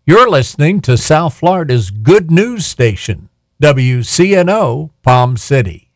You're listening to South Florida's good news station, WCNO Palm City.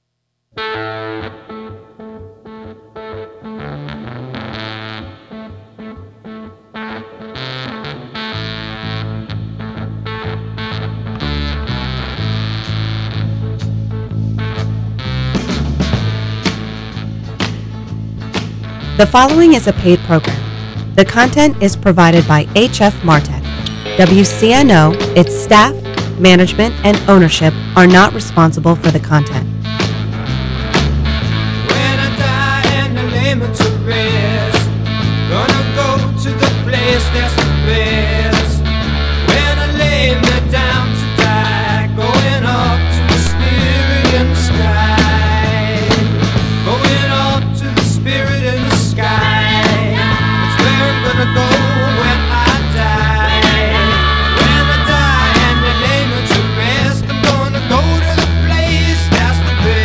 The following is a paid program. The content is provided by HF Martech. WCNO, its staff, management, and ownership are not responsible for the content. When I die and I lay me to rest, gonna go to the place that's the best. When I lay me down to die, going up to the spirit in the sky. Going up to the spirit in the sky. That's where I'm gonna go when I die. When I die and they lay me to rest, I'm gonna go to the place that's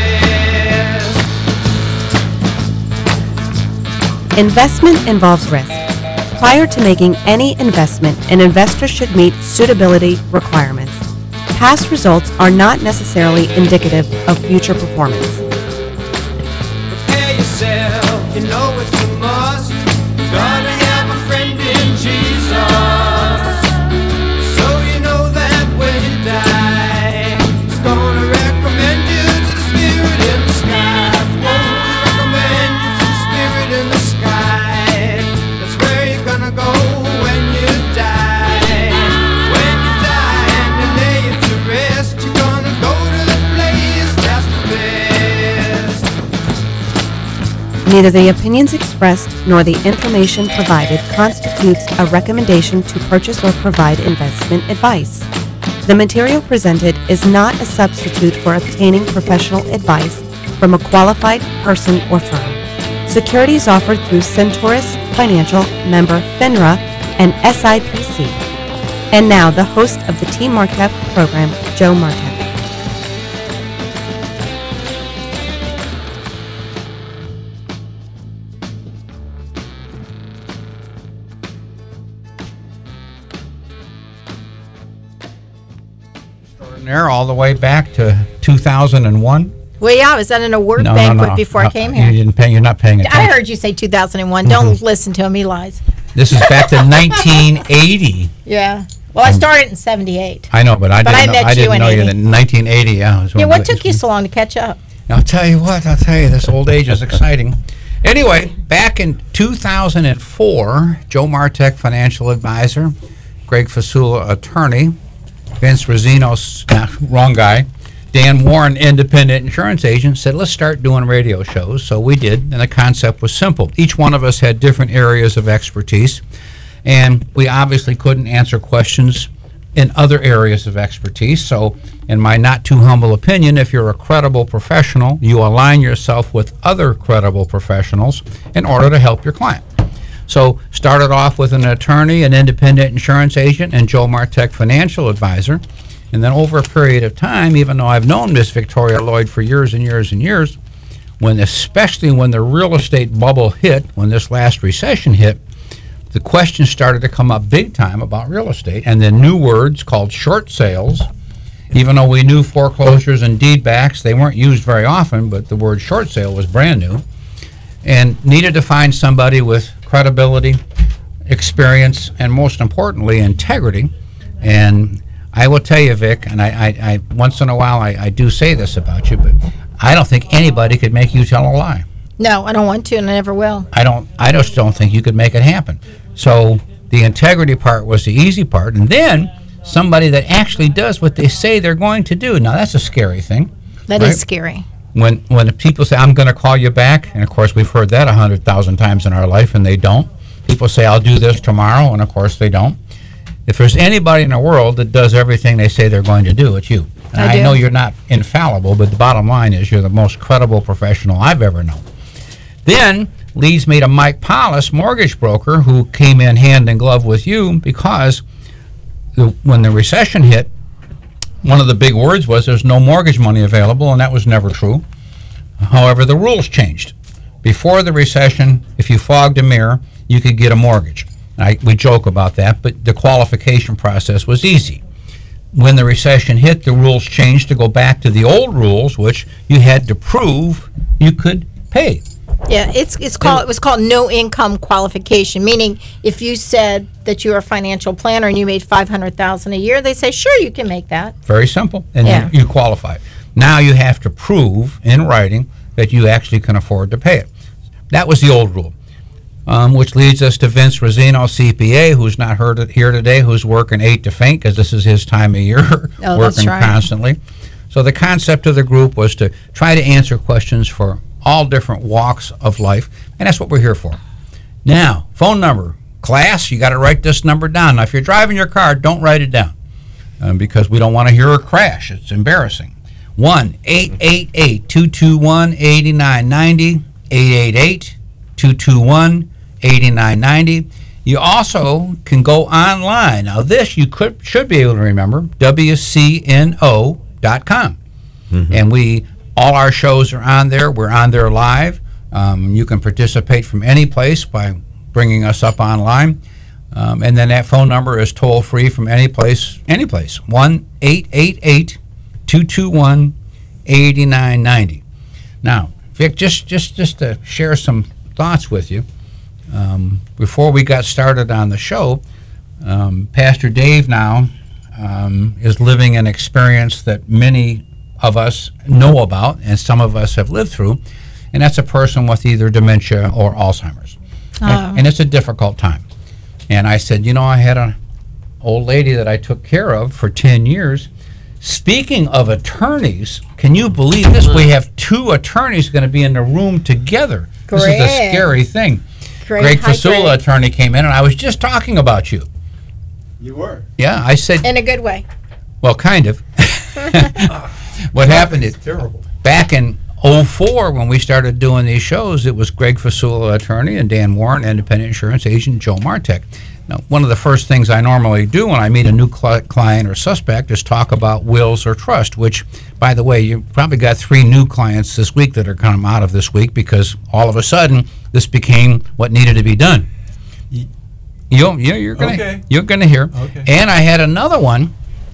the best. Investment involves risk. Prior to making any investment, an investor should meet suitability requirements. Past results are not necessarily indicative of future performance. Prepare yourself, you know it's a must. Gotta have a friend in Jesus. So you know that when you die, He's gonna recommend you to the spirit in the sky. Won't recommend you to the spirit in the sky. That's where you're gonna go when you die. When you die and they lay you to rest, you're gonna go to the place that's the best. Neither the opinions expressed nor the information provided constitutes a recommendation to purchase or provide investment advice. The material presented is not a substitute for obtaining professional advice from a qualified person or firm. Securities offered through Centaurus Financial, member FINRA, and SIPC. And now the host of the Team Martech program, Joe Martech. There all the way back to 2001. Well, yeah, I was at an award banquet before I came here. You're not paying attention. I heard you say 2001. Don't listen to him. He lies. This is back to 1980. Yeah. Well, I started in 78. I know, but I didn't know you in 1980. Yeah, what took you so long to catch up? I'll tell you, this old age is exciting. Anyway, back in 2004, Joe Martech, financial advisor, Greg Fasula, attorney, Vince Rosino, wrong guy, Dan Warren, independent insurance agent, said, let's start doing radio shows. So we did, and the concept was simple. Each one of us had different areas of expertise, and we obviously couldn't answer questions in other areas of expertise. So in my not too humble opinion, if you're a credible professional, you align yourself with other credible professionals in order to help your client. So started off with an attorney, an independent insurance agent, and Joe Martech, financial advisor. And then over a period of time, even though I've known Miss Victoria Lloyd for years and years and years, especially when the real estate bubble hit, when this last recession hit, the questions started to come up big time about real estate. And then new words called short sales. Even though we knew foreclosures and deed backs, they weren't used very often, but the word short sale was brand new. And needed to find somebody with credibility, experience, and most importantly, integrity. And I will tell you, Vic, and I once in a while I do say this about you, but I don't think anybody could make you tell a lie. No, I don't want to, and I never will. I just don't think you could make it happen. So the integrity part was the easy part, and then somebody that actually does what they say they're going to do. Now that's a scary thing. That right? is scary. When people say, I'm going to call you back, and of course we've heard that 100,000 times in our life, and they don't. People say, I'll do this tomorrow, and of course they don't. If there's anybody in the world that does everything they say they're going to do, it's you. And I know you're not infallible, but the bottom line is you're the most credible professional I've ever known. Then leads me to Mike Paulus, mortgage broker, who came in hand in glove with you because when the recession hit, one of the big words was there's no mortgage money available, and that was never true. However, the rules changed. Before the recession, if you fogged a mirror, you could get a mortgage. We joke about that, but the qualification process was easy. When the recession hit, the rules changed to go back to the old rules, which you had to prove you could pay. Yeah, it was called no income qualification, meaning if you said that you're a financial planner and you made $500,000 a year, they say, sure, you can make that. Very simple, and Yeah. you qualify. Now you have to prove in writing that you actually can afford to pay it. That was the old rule. Which leads us to Vince Rosino, CPA, who's not here today, who's working 8 to faint because this is his time of year, Oh, working that's right. constantly. So the concept of the group was to try to answer questions for all different walks of life, and that's what we're here for. Now, phone number. Class, you got to write this number down. Now, if you're driving your car, don't write it down because we don't want to hear a crash. It's embarrassing. 1-888-221-8990, 888-221-8990. You also can go online. Now, this you should be able to remember, WCNO.com. And all our shows are on there. We're on there live. You can participate from any place by bringing us up online. And then that phone number is toll-free from any place. 1-888-221-8990. Now, Vic, just to share some thoughts with you, before we got started on the show, Pastor Dave now is living an experience that many of us know about and some of us have lived through, and that's a person with either dementia or Alzheimer's. And it's a difficult time. And I said, I had an old lady that I took care of for 10 years. Speaking of attorneys, can you believe this? We have 2 attorneys going to be in the room together. This is a Great. scary thing. Great. Hi, Fasula, Greg. attorney, came in, and I was just talking about you. You were. Yeah, I said, In a good way. well, kind of. What happened is, Terrible. back in 2004, when we started doing these shows, it was Greg Fasula, attorney, and Dan Warren, independent insurance agent, Joe Martek. Now, one of the first things I normally do when I meet a new client or suspect is talk about wills or trust, which, by the way, you probably got 3 new clients this week that are coming out of this week because all of a sudden this became what needed to be done. You're gonna hear. Okay. And I had another one,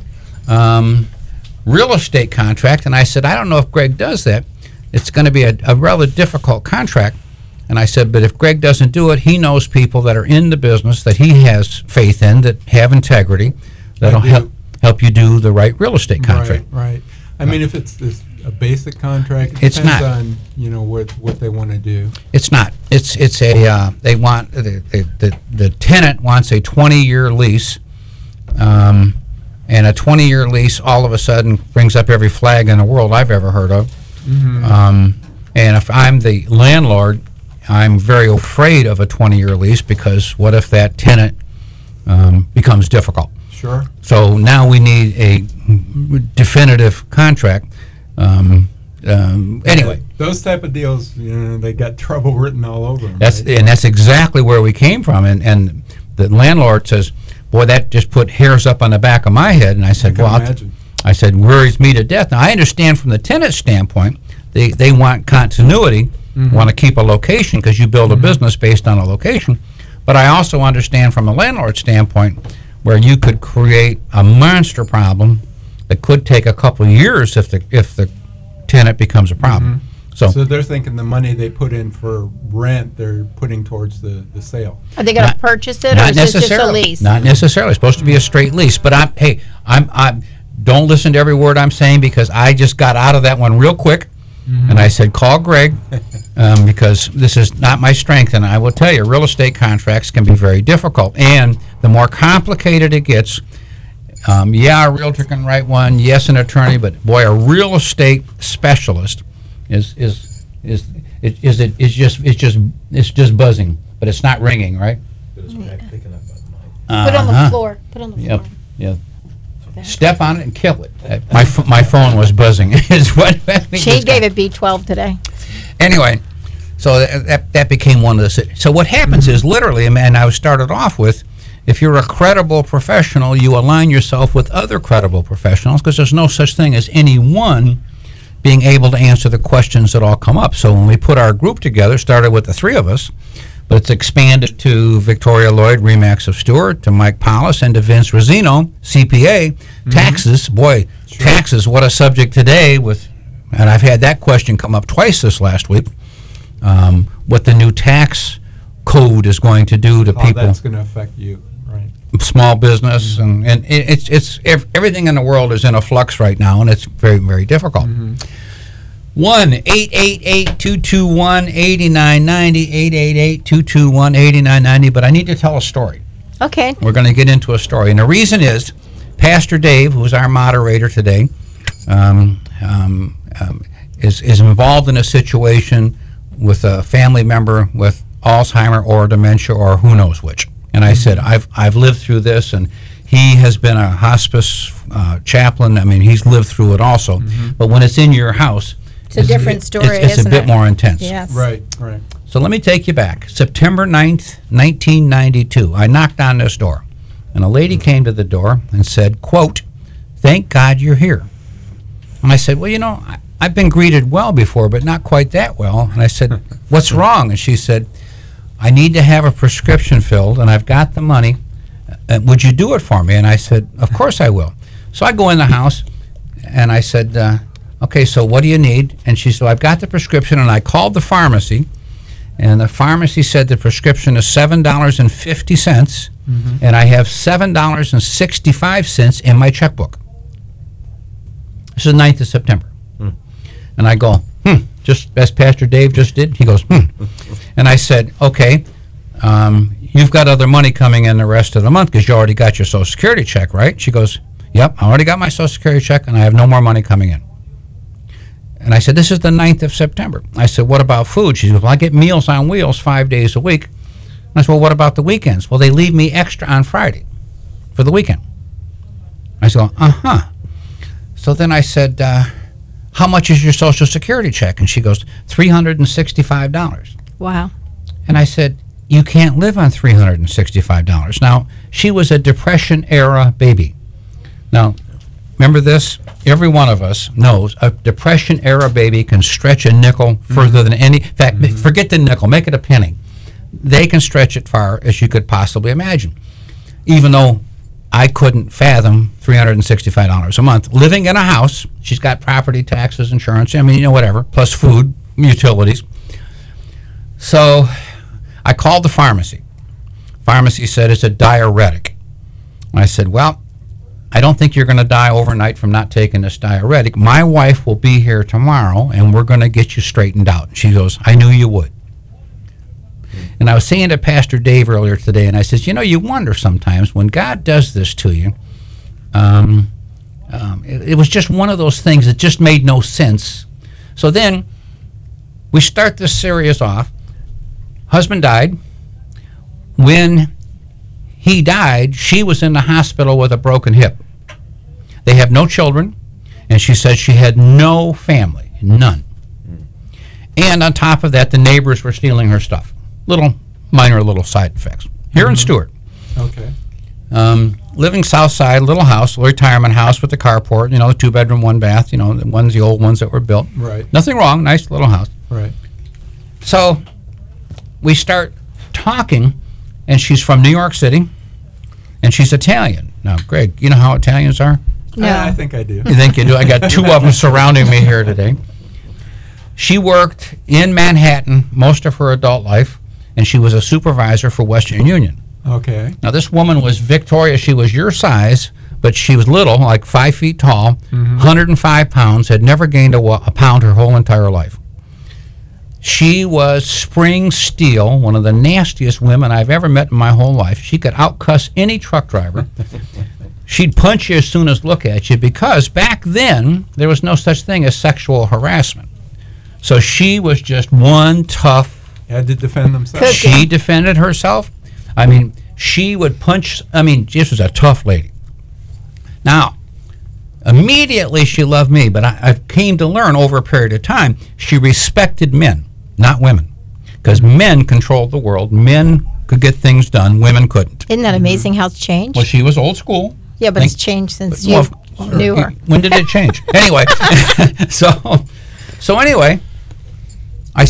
real estate contract, and I said, I don't know if Greg does that. It's going to be a rather difficult contract. And I said, but if Greg doesn't do it, he knows people that are in the business that he has faith in, that have integrity, that'll help you do the right real estate contract. Right. I mean, if it's a basic contract, it It's depends not. on what they want to do. It's not. It's a they want the tenant wants a 20-year lease, and a 20-year lease all of a sudden brings up every flag in the world I've ever heard of. And if I'm the landlord, I'm very afraid of a 20-year lease because what if that tenant becomes difficult? Sure. So now we need a definitive contract. Anyway, Those type of deals, they got trouble written all over them. that's exactly where we came from. And the landlord says, "Boy, that just put hairs up on the back of my head." And I said, can "Well, imagine. I said worries me to death." Now I understand from the tenant standpoint, they want continuity, want to keep a location because you build a business based on a location. But I also understand from a landlord standpoint where you could create a monster problem that could take a couple of years if the tenant becomes a problem. So they're thinking the money they put in for rent, they're putting towards the sale. Are they going to purchase it, or not is this just a necessarily. lease? Not necessarily. It's supposed to be a straight lease. But I'm don't listen to every word I'm saying because I just got out of that one real quick. And I said, call Greg because this is not my strength. And I will tell you, real estate contracts can be very difficult. And the more complicated it gets, a realtor can write one, yes, an attorney, but boy, a real estate specialist is just buzzing, but it's not ringing, right? Put it on the floor. Put it on the floor. Yep. Step on it and kill it. My phone was buzzing. Is what She gave it B12 today. Anyway, so that became one of the. So what happens is literally, and I started off with, if you're a credible professional, you align yourself with other credible professionals because there's no such thing as anyone being able to answer the questions that all come up. So when we put our group together, started with the 3 of us, but it's expanded to Victoria Lloyd, Remax of Stewart, to Mike Paulus, and to Vince Rosino, CPA. Taxes, boy, taxes, what a subject today with, and I've had that question come up twice this last week, what the new tax code is going to do to How people. that's going to affect you, right? Small business, and it's everything in the world is in a flux right now, and it's very, very difficult. 1-888-221-8990, 888-221-8990, but I need to tell a story. Okay. We're going to get into a story, and the reason is Pastor Dave, who's our moderator today, is involved in a situation with a family member with Alzheimer or dementia or who knows which. And I said, I've lived through this, and he has been a hospice chaplain. I mean, he's lived through it also. But when it's in your house, It's a different story, it's a isn't bit it? more intense. Yes. Right, right. So let me take you back. September 9th, 1992. I knocked on this door, and a lady came to the door and said, quote, "Thank God you're here." And I said, well, you know, I've been greeted well before, but not quite that well. And I said, what's wrong? And she said, I need to have a prescription filled, and I've got the money. Would you do it for me? And I said, of course I will. So I go in the house, and I said, okay, so what do you need? And she said, I've got the prescription, and I called the pharmacy, and the pharmacy said the prescription is $7.50, and I have $7.65 in my checkbook. This is the 9th of September. And I go, just as Pastor Dave just did. He goes, And I said, okay, you've got other money coming in the rest of the month because you already got your Social Security check, right? She goes, yep, I already got my Social Security check, and I have no more money coming in. And I said, this is the 9th of September. I said, what about food? She said, well, I get Meals on Wheels 5 days a week. And I said, well, what about the weekends? Well, they leave me extra on Friday for the weekend. I said, uh-huh. So then I said, how much is your Social Security check? And she goes, $365. Wow. And I said, you can't live on $365. Now, she was a Depression-era baby. Now, remember this? Every one of us knows a Depression-era baby can stretch a nickel further than any. In fact, forget the nickel. Make it a penny. They can stretch it far as you could possibly imagine. Even though I couldn't fathom $365 a month. Living in a house, she's got property taxes, insurance, I mean, you know, whatever, plus food, utilities. So I called the pharmacy. Pharmacy said it's a diuretic. I said, well, I don't think you're going to die overnight from not taking this diuretic. My wife will be here tomorrow, and we're going to get you straightened out. She goes, I knew you would. And I was saying to Pastor Dave earlier today, and I says, you know, you wonder sometimes when God does this to you, it was just one of those things that just made no sense. So then we start this series off. Husband died. When he died, she was in the hospital with a broken hip. They have no children, and she said she had no family, none. And on top of that, the neighbors were stealing her stuff. Minor little side effects. Here in Stewart. Okay. Living south side, little house, retirement house with the carport, you know, 2-bedroom, 1-bath, you know, the ones, the old ones that were built. Right. Nothing wrong, nice little house. Right. So we start talking, and she's from New York City, and she's Italian. Now, Greg, you know how Italians are? No. I think I do. You think you do? I got two of them surrounding me here today. She worked in Manhattan most of her adult life, and she was a supervisor for Western Union. Okay. Now, this woman was Victoria. She was your size, but she was little, like 5 feet tall, 105 pounds, had never gained a pound her whole entire life. She was spring steel, one of the nastiest women I've ever met in my whole life. She could outcuss any truck driver. She'd punch you as soon as look at you, because back then, there was no such thing as sexual harassment. So she was just one tough. Had to defend themselves. She defended herself. I mean, she would punch. I mean, this was a tough lady. Now, immediately she loved me, but I came to learn over a period of time she respected men, not women, because men controlled the world. Men could get things done. Women couldn't. Isn't that amazing how it's changed? Well, she was old school. Yeah, but it's changed since you Well, knew her. When did it change? Anyway, so anyway, I said,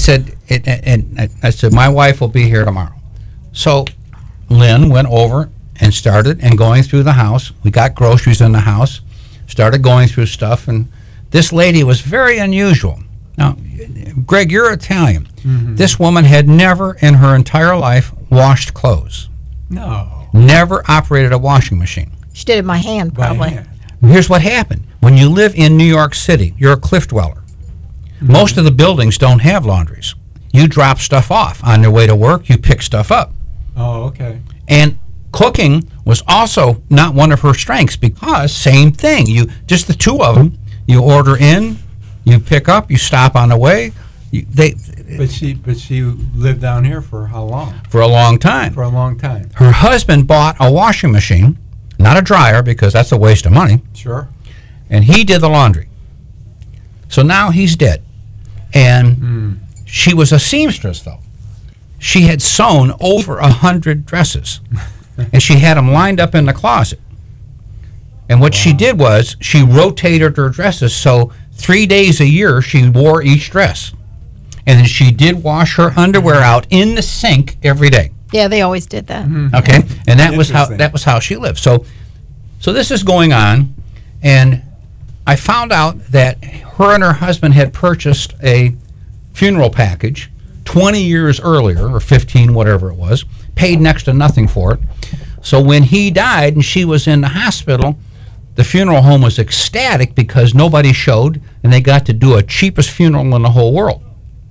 and I said, my wife will be here tomorrow. So Lynn went over and started and going through the house. We got groceries in the house, started going through stuff, and this lady was very unusual. Now, Greg, you're Italian. Mm-hmm. This woman had never in her entire life washed clothes. No. Never operated a washing machine. She did it by hand, By probably. hand. Here's what happened. When you live in New York City, you're a cliff dweller. Mm-hmm. Most of the buildings don't have laundries. You drop stuff off. On your way to work, you pick stuff up. Oh, okay. And cooking was also not one of her strengths because same thing. You just the two of them. You order in, you pick up, you stop on the way. But she lived down here for how long? For a long time. For a long time. Her husband bought a washing machine, not a dryer because that's a waste of money, Sure. and he did the laundry. So now he's dead. And she was a seamstress, though. She had sewn over 100 dresses, and she had them lined up in the closet. And what she did was she rotated her dresses, so 3 days a year she wore each dress. And then she did wash her underwear out in the sink every day. Yeah, they always did that. Okay, and that Interesting. was how she lived. So this is going on, and I found out that her and her husband had purchased a funeral package 20 years earlier, or 15, whatever it was, paid next to nothing for it. So when he died and she was in the hospital, the funeral home was ecstatic because nobody showed, and they got to do a cheapest funeral in the whole world.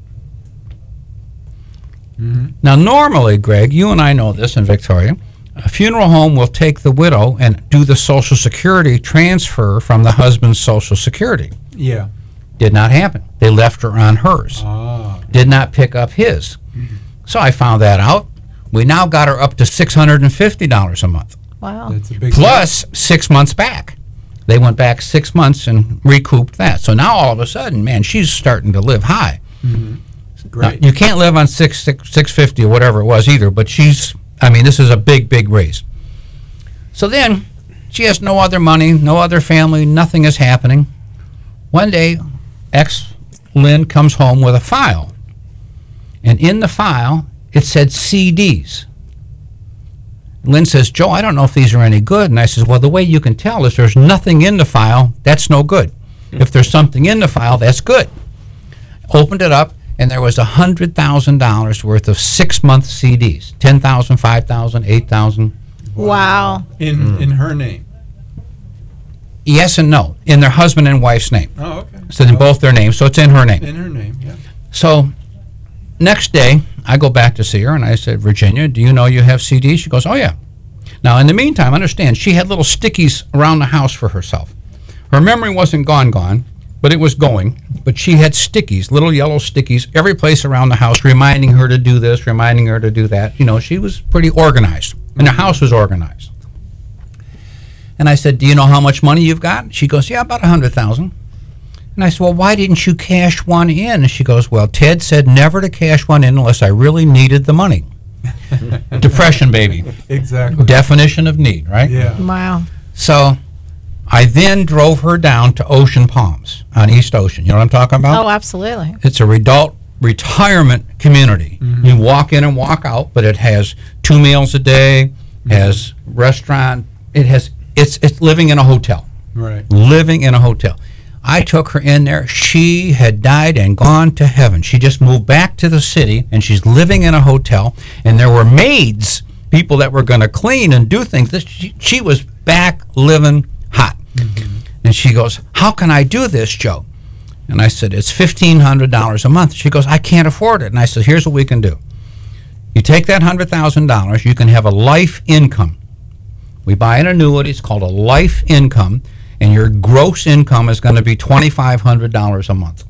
Now, normally, Greg, you and I know this in Victoria, a funeral home will take the widow and do the Social Security transfer from the husband's Social Security. Yeah. Did not happen. They left her on hers. Ah. Did not pick up his. So I found that out. We now got her up to $650 a month, Wow. That's a big plus 6 months back. They went back 6 months and recouped that. So now all of a sudden, man, she's starting to live high. Great. Now, you can't live on $650 or whatever it was either, but this is a big, big raise. So then she has no other money, no other family, nothing is happening. One day, Lynn comes home with a file. And in the file, it said CDs. Lynn says, Joe, I don't know if these are any good. And I says, well, the way you can tell is there's nothing in the file, that's no good. If there's something in the file, that's good. Opened it up, and there was $100,000 worth of 6-month CDs, 10,000, 5,000, 8,000. Wow. In her name. Yes and no, in their husband and wife's name. Oh, okay. So in both their names, so it's in her name. In her name, yeah. So next day, I go back to see her, and I said, Virginia, do you know you have CDs? She goes, oh, yeah. Now, in the meantime, understand, she had little stickies around the house for herself. Her memory wasn't gone, but it was going. But she had stickies, little yellow stickies, every place around the house, reminding her to do this, reminding her to do that. You know, she was pretty organized, and the house was organized. And I said, do you know how much money you've got? She goes, yeah, about $100,000. And I said, well, why didn't you cash one in? And she goes, well, Ted said never to cash one in unless I really needed the money. Depression, baby. Exactly. Definition of need, right? Yeah. Wow. So I then drove her down to Ocean Palms on East Ocean. You know what I'm talking about? Oh, absolutely. It's a adult retirement community. You walk in and walk out, but it has 2 meals a day, has restaurant, it's living in a hotel. Right. Living in a hotel. I took her in there. She had died and gone to heaven. She just moved back to the city, and she's living in a hotel, and there were maids, people that were going to clean and do things. She was back living hot. And she goes, how can I do this, Joe? And I said, it's $1,500 a month. She goes, I can't afford it. And I said, here's what we can do. You take that $100,000, you can have a life income. We buy an annuity, it's called a life income, and your gross income is going to be $2,500 a month.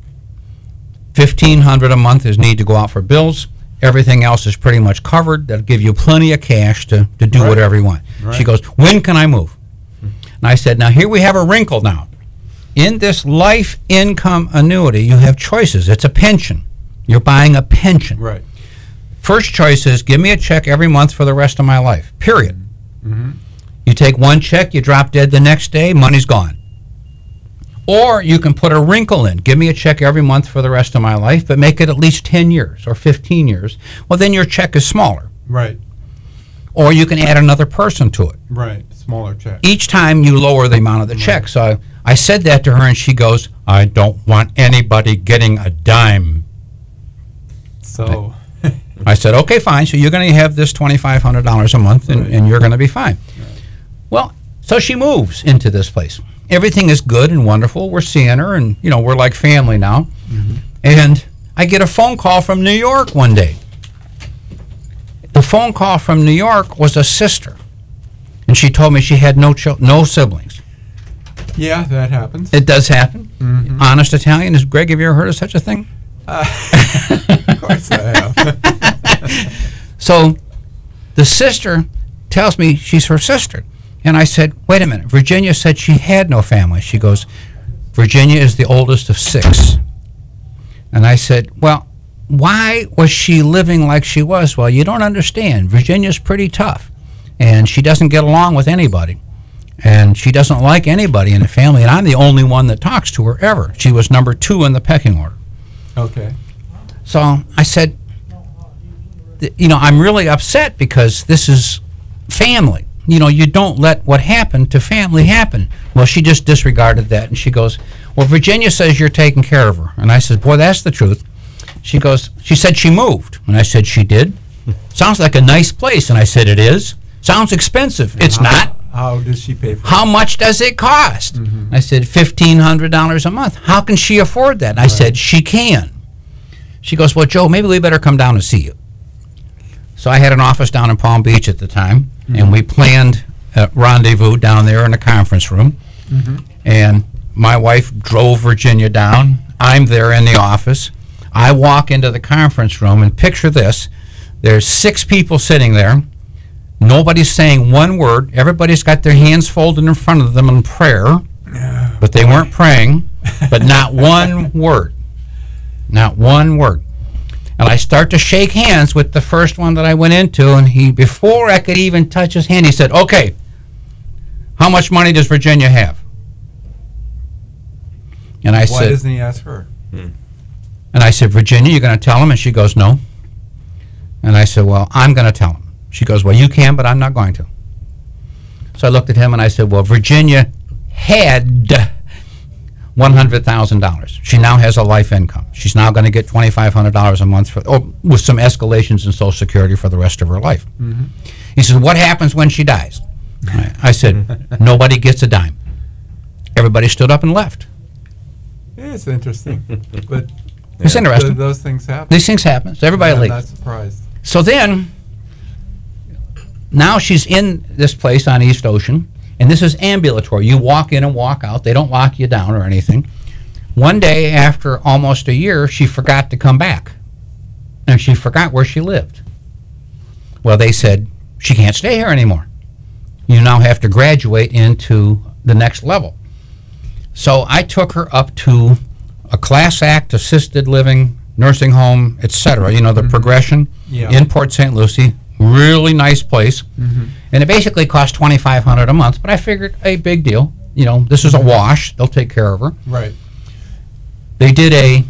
$1,500 a month is need to go out for bills. Everything else is pretty much covered. That'll give you plenty of cash to do Right. whatever you want. Right. She goes, when can I move? And I said, now here we have a wrinkle now. In this life income annuity, you have choices. It's a pension. You're buying a pension. Right. First choice is give me a check every month for the rest of my life, period. You take one check, you drop dead the next day, money's gone. Or you can put a wrinkle in. Give me a check every month for the rest of my life, but make it at least 10 years or 15 years. Well, then your check is smaller. Right. Or you can add another person to it. Right. Smaller check. Each time you lower the amount of the check. So I said that to her, and she goes, I don't want anybody getting a dime. So. I said, okay, fine. So you're going to have this $2,500 a month, and you're going to be fine. Right. Well, so she moves into this place. Everything is good and wonderful. We're seeing her, and, you know, we're like family now. Mm-hmm. And I get a phone call from New York one day. The phone call from New York was a sister, and she told me she had no siblings. Yeah, that happens. It does happen. Mm-hmm. Honest Italian. Greg, have you ever heard of such a thing? Of course I have. So the sister tells me she's her sister. And I said, wait a minute. Virginia said she had no family. She goes, Virginia is the oldest of 6. And I said, well, why was she living like she was? Well, you don't understand. Virginia's pretty tough. And she doesn't get along with anybody. And she doesn't like anybody in the family. And I'm the only one that talks to her ever. She was number 2 in the pecking order. Okay. So I said, you know, I'm really upset because this is family. You know, you don't let what happened to family happen. Well, she just disregarded that, and she goes, well, Virginia says you're taking care of her. And I said, boy, that's the truth. She goes, she said she moved. And I said, she did. Sounds like a nice place. And I said, it is. Sounds expensive. It's not. How does she pay for it? How much does it cost? Mm-hmm. I said, $1,500 a month. How can she afford that? And I said, she can. She goes, well, Joe, maybe we better come down and see you. So I had an office down in Palm Beach at the time, and we planned a rendezvous down there in the conference room. Mm-hmm. And my wife drove Virginia down. I'm there in the office. I walk into the conference room, and picture this. There's 6 people sitting there. Nobody's saying one word. Everybody's got their hands folded in front of them in prayer, but they weren't praying, but not one word. Not one word. And I start to shake hands with the first one that I went into, and he, before I could even touch his hand, he said, okay, how much money does Virginia have? And I said, why doesn't he ask her? And I said, Virginia, you're going to tell him? And she goes, no. And I said, well, I'm going to tell him. She goes, well, you can, but I'm not going to. So I looked at him and I said, well, Virginia had $100,000. She now has a life income. She's now going to get $2,500 a month with some escalations in Social Security for the rest of her life. Mm-hmm. He says, what happens when she dies? I said, nobody gets a dime. Everybody stood up and left. Yeah, it's interesting. But it's interesting. Those things happen. These things happen. So everybody leaves. I'm not surprised. So then, now she's in this place on East Ocean, and this is ambulatory. You walk in and walk out. They don't lock you down or anything. One day, after almost a year, she forgot to come back, and she forgot where she lived. Well, they said, she can't stay here anymore. You now have to graduate into the next level. So I took her up to a Class Act assisted living, nursing home, etc. You know, the progression in Port St. Lucie. Really nice place. Mm-hmm. And it basically cost $2,500 a month, but I figured a big deal. You know, this is a wash. They'll take care of her. Right. They did a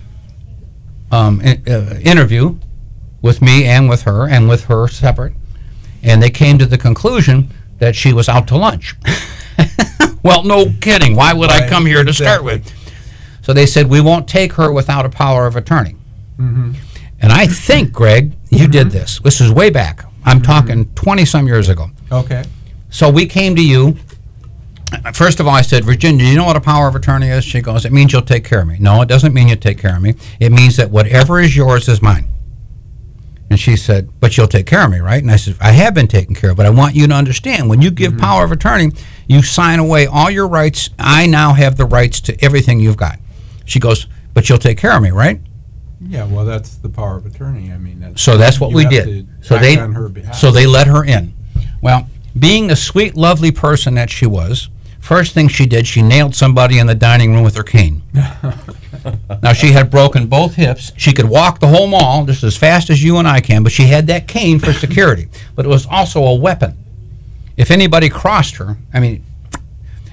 interview with me and with her separate, and they came to the conclusion that she was out to lunch. Well, no kidding. Why would I come here to start with? So they said, we won't take her without a power of attorney. Mm-hmm. And I think, Greg, you did this. This is way back. I'm talking 20-some years ago. Okay. So we came to you. First of all, I said, Virginia, do you know what a power of attorney is? She goes, it means you'll take care of me. No, it doesn't mean you take care of me. It means that whatever is yours is mine. And she said, but you'll take care of me, right? And I said, I have been taken care of, but I want you to understand, when you give power of attorney, you sign away all your rights. I now have the rights to everything you've got. She goes, but you'll take care of me, right? Yeah, well, that's the power of attorney. I mean, that's what we did. So they let her in. Well, being the sweet, lovely person that she was, first thing she did, she nailed somebody in the dining room with her cane. Now, she had broken both hips. She could walk the whole mall just as fast as you and I can, but she had that cane for security. But it was also a weapon. If anybody crossed her, I mean,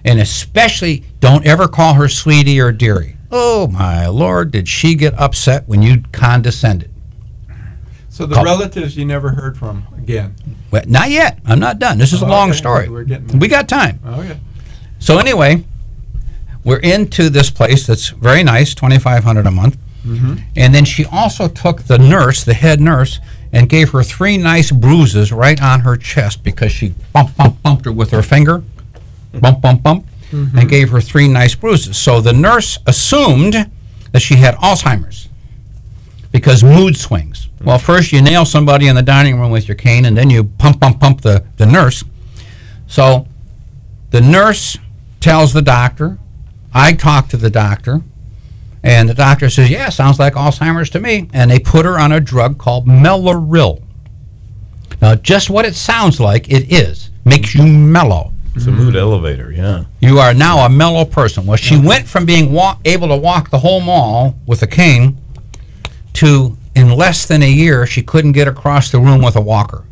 And especially, don't ever call her sweetie or dearie. Oh, my Lord, did she get upset when you condescended. So the Call- relatives you never heard from again? Well, not yet. I'm not done. This is a Oh, long okay. story. We're getting there. We got time. Okay. So anyway, we're into this place that's very nice, $2,500 a month. And then she also took the nurse, the head nurse, and gave her 3 nice bruises right on her chest because she bumped her with her finger, bump, and gave her 3 nice bruises. So the nurse assumed that she had Alzheimer's because mood swings. Well, first you nail somebody in the dining room with your cane, and then you pump the nurse. So the nurse tells the doctor, I talk to the doctor, and the doctor says, yeah, sounds like Alzheimer's to me. And they put her on a drug called Mellaril. Now, just what it sounds like, it is. Makes you mellow. It's a mood elevator, yeah. You are now a mellow person. Well, she went from being able to walk the whole mall with a cane to, in less than a year, she couldn't get across the room with a walker.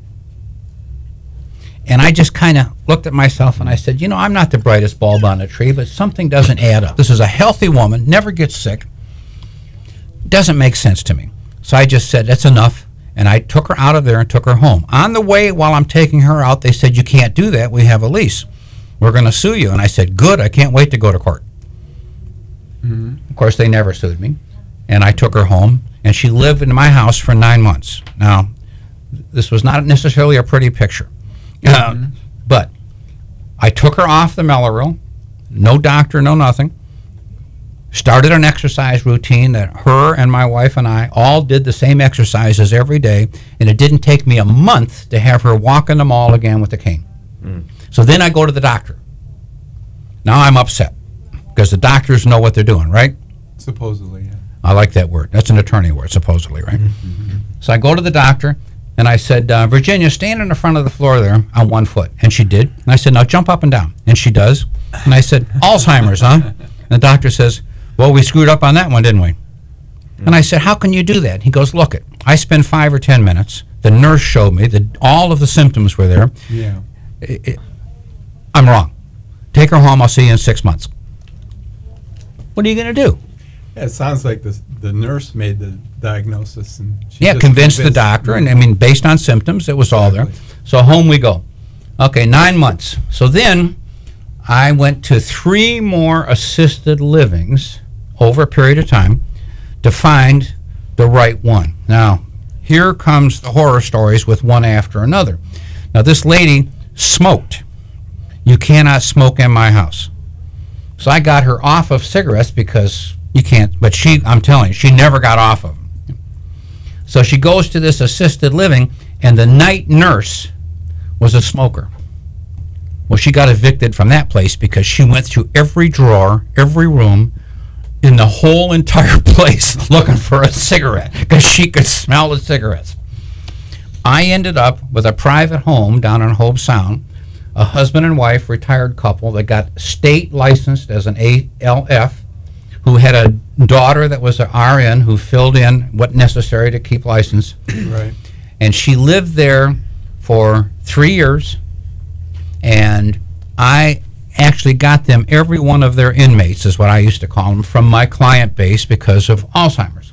And I just kind of looked at myself and I said, I'm not the brightest bulb on the tree, but something doesn't add up. This is a healthy woman, never gets sick. Doesn't make sense to me. So I just said, that's enough. And I took her out of there and took her home. On the way, while I'm taking her out, they said, you can't do that. We have a lease. We're going to sue you. And I said, good. I can't wait to go to court. Of course, they never sued me. And I took her home. And she lived in my house for 9 months. Now, this was not necessarily a pretty picture. But I took her off the Mellaril, no doctor, no nothing. Started an exercise routine that her and my wife and I all did the same exercises every day, and it didn't take me a month to have her walk in the mall again with the cane. So then I go to the doctor. Now I'm upset because the doctors know what they're doing, right? Supposedly, yeah. I like that word. That's an attorney word, supposedly, right? So I go to the doctor, and I said, Virginia, stand in the front of the floor there on 1 foot. And she did. And I said, now jump up and down. And she does. And I said, Alzheimer's, huh? And the doctor says, well, we screwed up on that one, didn't we? And I said, how can you do that? He goes, look it. I spent 5 or 10 minutes. The nurse showed me that all of the symptoms were there. Yeah. I'm wrong. Take her home. I'll see you in 6 months. What are you going to do? Yeah, it sounds like the nurse made the diagnosis. And she Yeah, just convinced the doctor, and I mean, based on symptoms, it was all there. So home we go. Okay, 9 months. So then I went to 3 more assisted livings over a period of time to find the right one. Now, here comes the horror stories with one after another. Now, this lady smoked. You cannot smoke in my house. So I got her off of cigarettes because you can't, but I'm telling you, she never got off of them. So she goes to this assisted living, and the night nurse was a smoker. Well, she got evicted from that place because she went through every drawer, every room in the whole entire place looking for a cigarette because she could smell the cigarettes. I ended up with a private home down in Hobe Sound, a husband and wife retired couple that got state licensed as an ALF, who had a daughter that was an RN who filled in what necessary to keep license. Right. And she lived there for 3 years, and I actually got them, every one of their inmates is what I used to call them, from my client base because of Alzheimer's.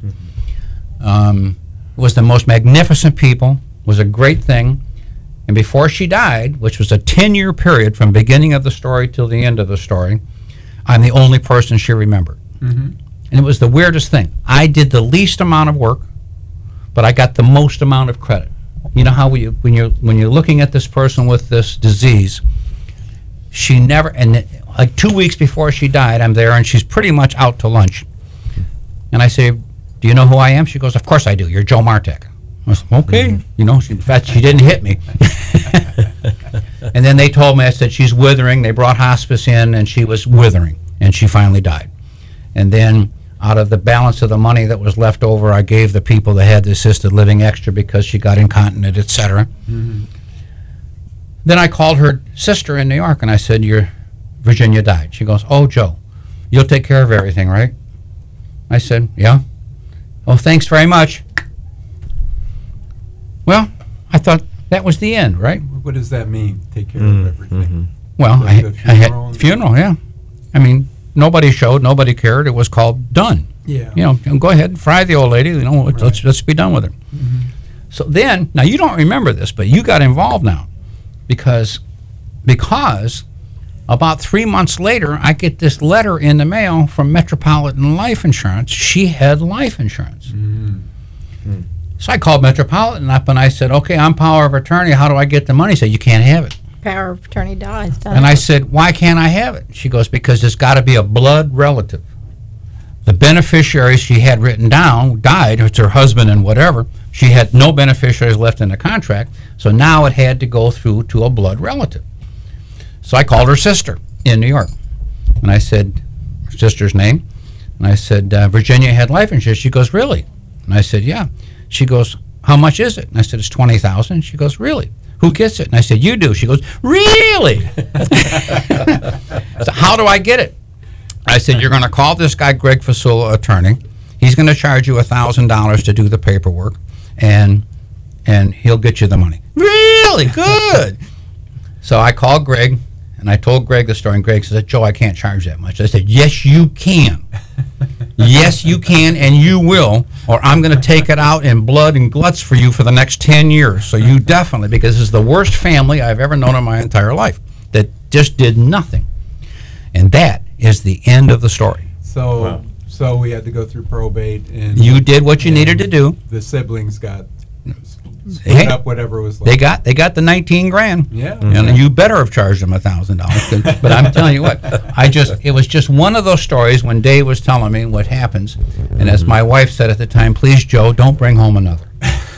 It was the most magnificent people, was a great thing. And before she died, which was a 10-year period from beginning of the story till the end of the story, I'm the only person she remembered. And it was the weirdest thing. I did the least amount of work, but I got the most amount of credit. You know how when you're looking at this person with this disease, she never, and like 2 weeks before she died, I'm there and she's pretty much out to lunch. And I say, do you know who I am? She goes, of course I do. You're Joe Martek. I said, okay. You know, in fact, she didn't hit me. And then they told me, I said, she's withering. They brought hospice in, and she was withering, and she finally died. And then out of the balance of the money that was left over, I gave the people that had the assisted living extra because she got incontinent, etc. Then I called her sister in New York, and I said, Virginia died. She goes, oh, Joe, you'll take care of everything, right? I said, yeah. Oh, thanks very much. Well, I thought that was the end, right? What does that mean? Take care of everything. Well, The I funeral? had funeral, yeah. I mean, nobody showed, nobody cared. It was called done. Yeah. You know, go ahead, fry the old lady. You know, let's be done with her. So then, now you don't remember this, but you got involved now, because about 3 months later, I get this letter in the mail from Metropolitan Life Insurance. She had life insurance. So I called Metropolitan up and I said, okay, I'm power of attorney. How do I get the money? He said, you can't have it. Power of attorney dies. And I said, why can't I have it? She goes, because it's got to be a blood relative. The beneficiaries she had written down died. It's her husband and whatever. She had no beneficiaries left in the contract, so now it had to go through to a blood relative. So I called her sister in New York, and I said, her sister's name, and I said, Virginia had life insurance. She goes, really? And I said, yeah. She goes, how much is it? And I said, it's $20,000. She goes, really? Who gets it? And I said, you do. She goes, really? So how do I get it? I said, you're going to call this guy, Greg Fasula, attorney. He's going to charge you $1,000 to do the paperwork, and he'll get you the money. Really? Good. So I called Greg, and I told Greg the story, and Greg said, Joe, I can't charge that much. I said, yes, you can. Yes, you can, and you will, or I'm going to take it out in blood and guts for you for the next 10 years. So you definitely, because this is the worst family I've ever known in my entire life that just did nothing. And that is the end of the story. So so we had to go through probate, and You did what you needed to do. the siblings got Hey, split up whatever was left. they got the 19 grand. Yeah. And you better have charged them $1,000. But I'm telling you what, it was just one of those stories when Dave was telling me what happens. And as my wife said at the time, please, Joe, don't bring home another.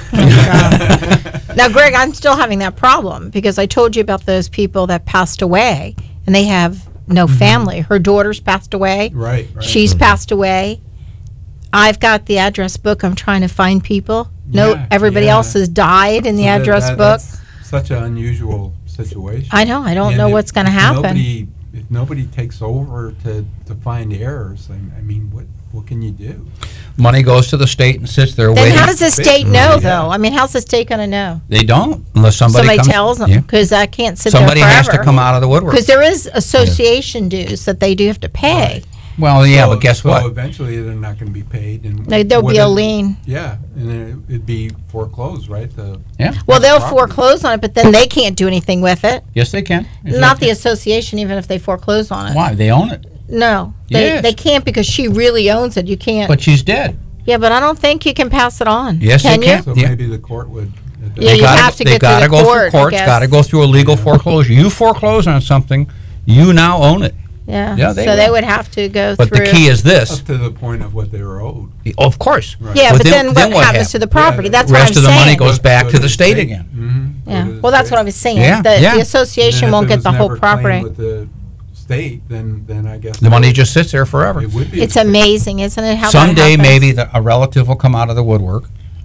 Now, Greg, I'm still having that problem because I told you about those people that passed away and they have no family. Her daughter's passed away. Right. She's passed away. I've got the address book. I'm trying to find people. No, Yeah, everybody yeah. else has died in the So address book. that's such an unusual situation. I know. I don't And know if what's going to happen. If nobody takes over to find errors, I mean, what can you do? Money goes to the state and sits there Then waiting. how does the state know, Yeah. though? I mean, how's the state going to know? They don't, unless somebody comes. Tells them Yeah. because I can't sit Somebody there has forever. to come out of the woodwork. Because there is association dues that they do have to pay. Well, yeah, So- but guess so what? eventually they're not going to be paid, and There'll what be a is- lien. Yeah, and then it'd be foreclosed, right? Yeah. Well, they'll property. foreclose on it, but then they can't do anything with it. Yes, they can. Not the association, even if they foreclose on it. Why? They own it. No, Yes. they can't because she really owns it. You can't. But she's dead. Yeah, but I don't think you can pass it on. Yes, can they you? can. So Yeah. maybe the court would. Yeah, you gotta have to they get through gotta the go court, I through courts, guess. got to go through a legal foreclosure. You foreclose on something, you now own it. Yeah. Yeah, they so they will. would have to go But through. the key is this. Up to the point of what they were owed. Of course. Yeah, but then what what happens to the property? Yeah, That's The what I'm rest of the saying. money goes back Go to the state again. Mm-hmm. Yeah. Well, that's what I was saying. Yeah, The, yeah. the association won't get the whole property. With the state, then I guess The money just sits there forever. It would be. It's amazing, isn't it? How Someday that happens? maybe a relative will come out of the woodwork.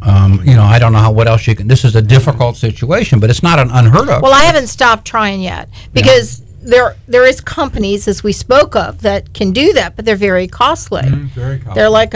I don't know what else you can. This is a difficult situation, but it's not an unheard of. Well, I haven't stopped trying yet because there is companies, as we spoke of, that can do that, but they're very costly. Very costly. They're like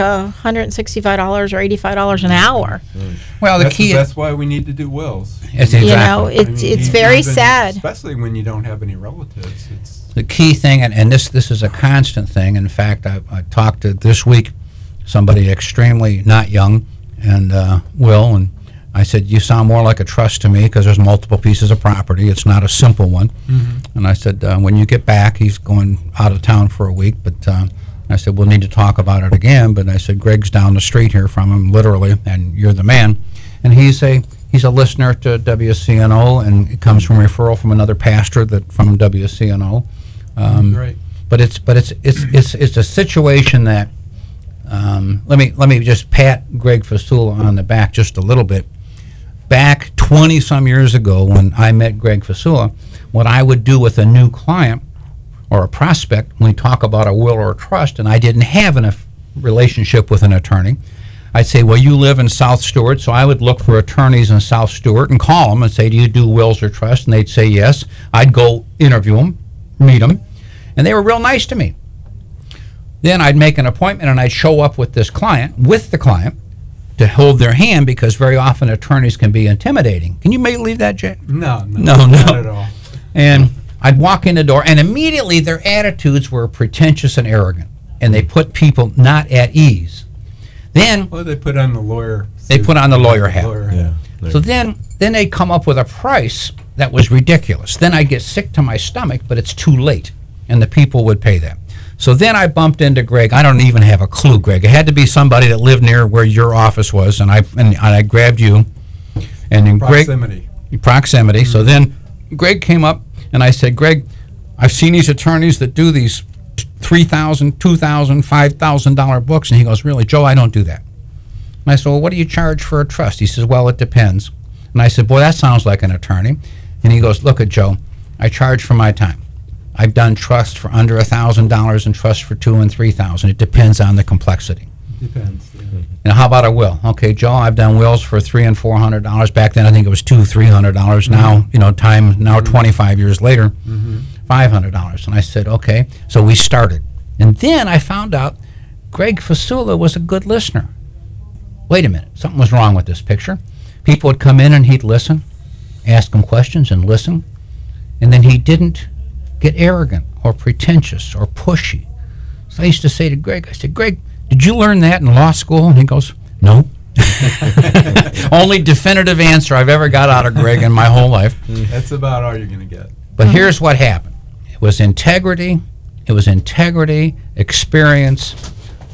$165 or $85 an hour. Well, the key is That's why we need to do wills. It's You exactly. know, I it's mean, very even- sad. especially when you don't have any relatives. It's the key thing, and this is a constant thing. In fact, I talked to this week somebody extremely not young, and Will, and I said, you sound more like a trust to me because there's multiple pieces of property. It's not a simple one. And I said, when you get back, he's going out of town for a week, but I said, we'll need to talk about it again. But I said, Greg's down the street here from him, literally, and you're the man. And he's a listener to WCNO, and it comes from referral from another pastor from WCNO. great. But it's a situation that let me just pat Greg Fasula on the back just a little bit. Back 20 some years ago, when I met Greg Fasula, what I would do with a new client or a prospect when we talk about a will or a trust, and I didn't have enough relationship with an attorney, I'd say, well, you live in South Stewart, so I would look for attorneys in South Stewart and call them and say, do you do wills or trusts? And they'd say yes. I'd go interview them, meet them, and they were real nice to me. Then I'd make an appointment and I'd show up with the client, to hold their hand, because very often attorneys can be intimidating. Can you believe that, Jay? No, No. not at all. And I'd walk in the door, and immediately their attitudes were pretentious and arrogant, and they put people not at ease. Then Well, they put on the lawyer. They put on the lawyer hat. Yeah. So then they come up with a price that was ridiculous. Then I get sick to my stomach, but it's too late, and the people would pay that. So then I bumped into Greg. I don't even have a clue, Greg. It had to be somebody that lived near where your office was, and I grabbed you. And then Proximity. Proximity. So then Greg came up, and I said, Greg, I've seen these attorneys that do these $3,000, $2,000, $5,000 books. And he goes, really, Joe, I don't do that. And I said, well, what do you charge for a trust? He says, well, it depends. And I said, boy, that sounds like an attorney. And he goes, look at Joe, I charge for my time. I've done trust for under $1,000 and trust for $2,000 and $3,000. It depends on the complexity. Depends. Yeah. And how about a will? Okay, Joe, I've done wills for $300 and $400. Back then, I think it was $200, $300. Now, 25 years later, $500. And I said, okay. So we started. And then I found out Greg Fasula was a good listener. Wait a minute, something was wrong with this picture. People would come in and he'd listen, ask him questions and listen. And then he didn't get arrogant or pretentious or pushy. So I used to say to Greg, I said, Greg, did you learn that in law school? And he goes, no. Only definitive answer I've ever got out of Greg in my whole life. That's about all you're going to get. But here's what happened. It was integrity, experience,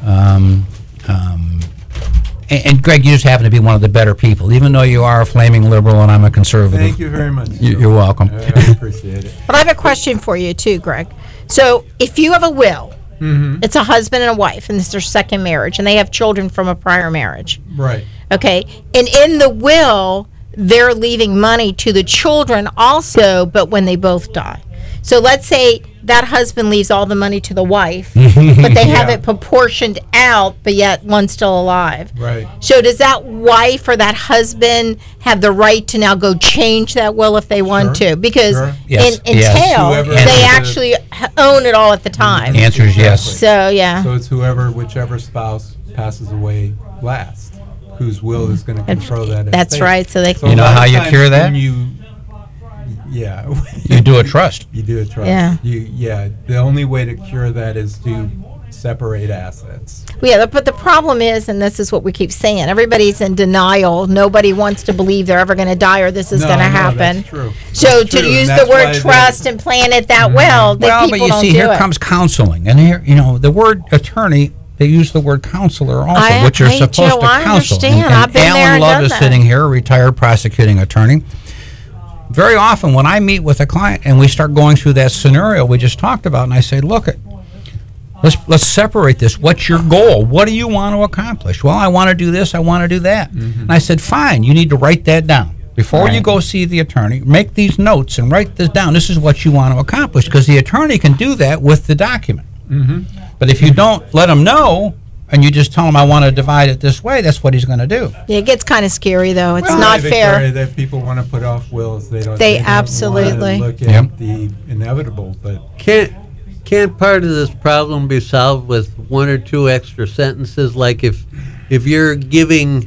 and Greg, you just happen to be one of the better people, even though you are a flaming liberal and I'm a conservative. Thank you very much. You're welcome. I appreciate it. But I have a question for you too, Greg. So if you have a will, it's a husband and a wife, and this is their second marriage, and they have children from a prior marriage. Right. Okay. And in the will, they're leaving money to the children also, but when they both die. So let's say that husband leaves all the money to the wife, but they have Yeah. it proportioned out, but yet one's still alive. Right. So does that wife or that husband have the right to now go change that will if they want Sure. to? Because Sure. Yes. in Yes. tail, Whoever they has actually own it all at the time. Answer is yes. So, yeah. So it's whichever spouse passes away last, whose will is going to control that. That's estate. right. So they So You a know lot how of you times cure that? when yeah. You do a trust. You do a trust. Yeah. The only way to cure that is to separate assets. Yeah, but the problem is, and this is what we keep saying, everybody's in denial. Nobody wants to believe they're ever going to die or this is going to happen. That's true. So That's to true, use and the that's why word they- trust and plan it that well, that Well, people but you don't see, do here it. comes counseling. And here, the word attorney, they use the word counselor also, which you're Hey, supposed Joe, to I counsel. understand. I've been Alan there and Love done is that. sitting here, a retired prosecuting attorney. Very often when I meet with a client and we start going through that scenario we just talked about, and I say, look, let's separate this. What's your goal? What do you want to accomplish? Well, I want to do this, I want to do that. And I said, fine, you need to write that down. Before you go see the attorney, make these notes and write this down. This is what you want to accomplish, because the attorney can do that with the document. But if you don't let him know, and you just tell him, I want to divide it this way, that's what he's going to do. Yeah, it gets kind of scary, though. It's Well, not Victoria, fair. that people want to put off wills. They don't. They don't absolutely- wanna look at Yep. the inevitable, but Can't part of this problem be solved with one or two extra sentences? Like if you're giving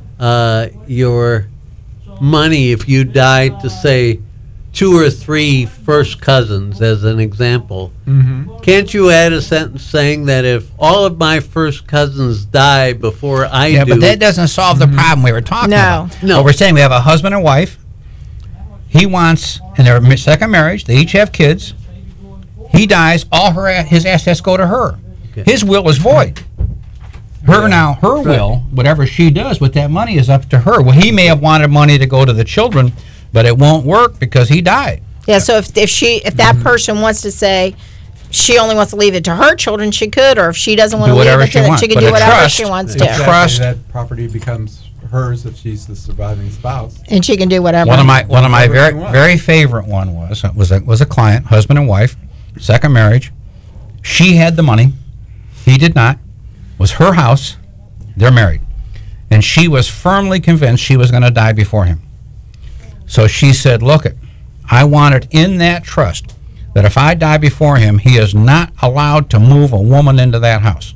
your money, if you die, to say 2 or 3 first cousins as an example, can't you add a sentence saying that if all of my first cousins die before I Yeah, do? but that doesn't solve the problem we were talking No. about. No. What we're saying, we have a husband and wife. He wants, in their second marriage, they each have kids. He dies, his assets go to her. Okay. His will is void. Her will, whatever she does with that money is up to her. Well, he may have wanted money to go to the children, but it won't work because he died. Yeah, so if that person wants to say she only wants to leave it to her children, she could, or if she doesn't want Do to leave whatever it she to them, wants. she can But do a whatever trust- she wants a to. exactly, trust- that property becomes hers if she's the surviving spouse. And she can do whatever. One of my Whatever very you want. very favorite one was a client, husband and wife, second marriage. She had the money, he did not. It was her house. They're married, and she was firmly convinced she was going to die before him. So she said, "Look, I want it in that trust that if I die before him, he is not allowed to move a woman into that house.